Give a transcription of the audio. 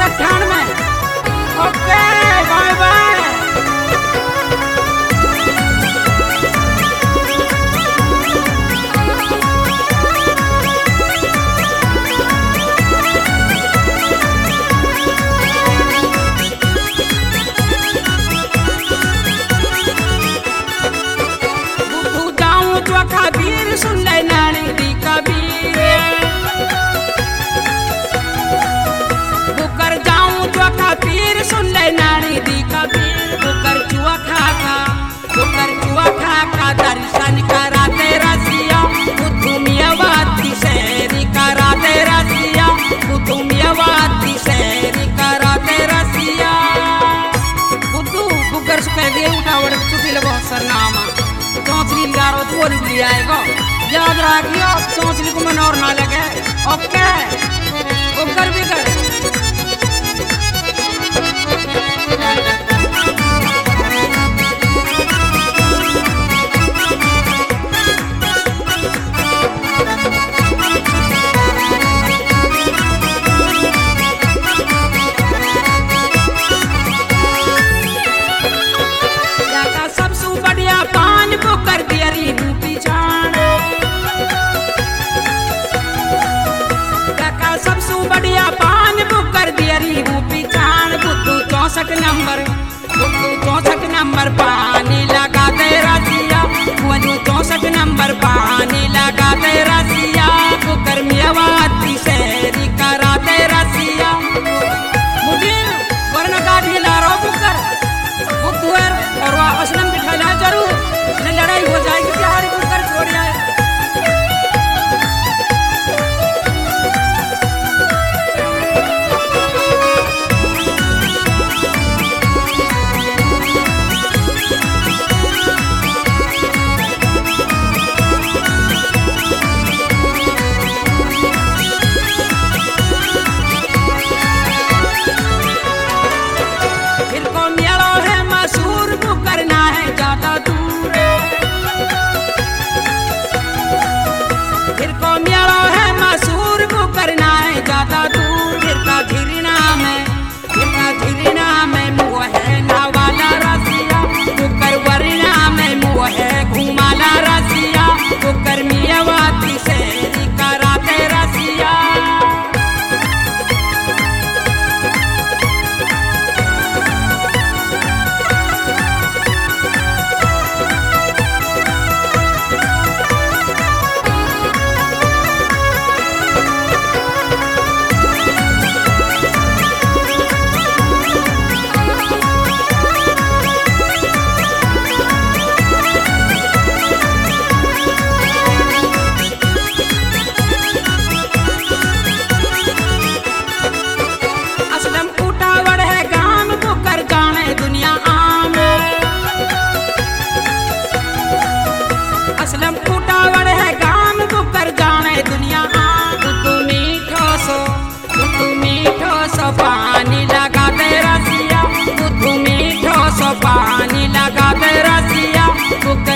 98। Okay by by. Kabir सुन ले नानी दी कबीर, बुकर जाऊं जो कबीर सुन ले नानी दी कबीर। बुकर चुआ खा दर्शन कराते रसिया, कुतुमियावाती शेरी कराते रसिया, कुतुमियावाती शेरी कराते रसिया। बुकर सुखे दे उठावड़ चुकी ले बहुत सरनामा चौंचली गारो तो बोल भी आएगा। याद रखियो चौंचली को मन और ना लगे। ओके उगर भी कर। सबसे बढ़िया पान बुकर दियरी बूटी जान, काका सबसे बढ़िया पान बुकर दियरी बूटी जान। बुद्धू 64 नंबर पानी लगा दे रसिया, वजू 64 नंबर पानी लगा दे रसिया। बुकर मियावाती शेरी कराते रसिया। मुझे वरना गाड़ी ला रहा बुकर बुद्धूर और वह असलम बिठाना जरूर, नहीं लड़ाई हो जाएगी बिहारी बुकर छोड़ जाए। पानी लगा दे रसिया, पानी लगा दे रसिया।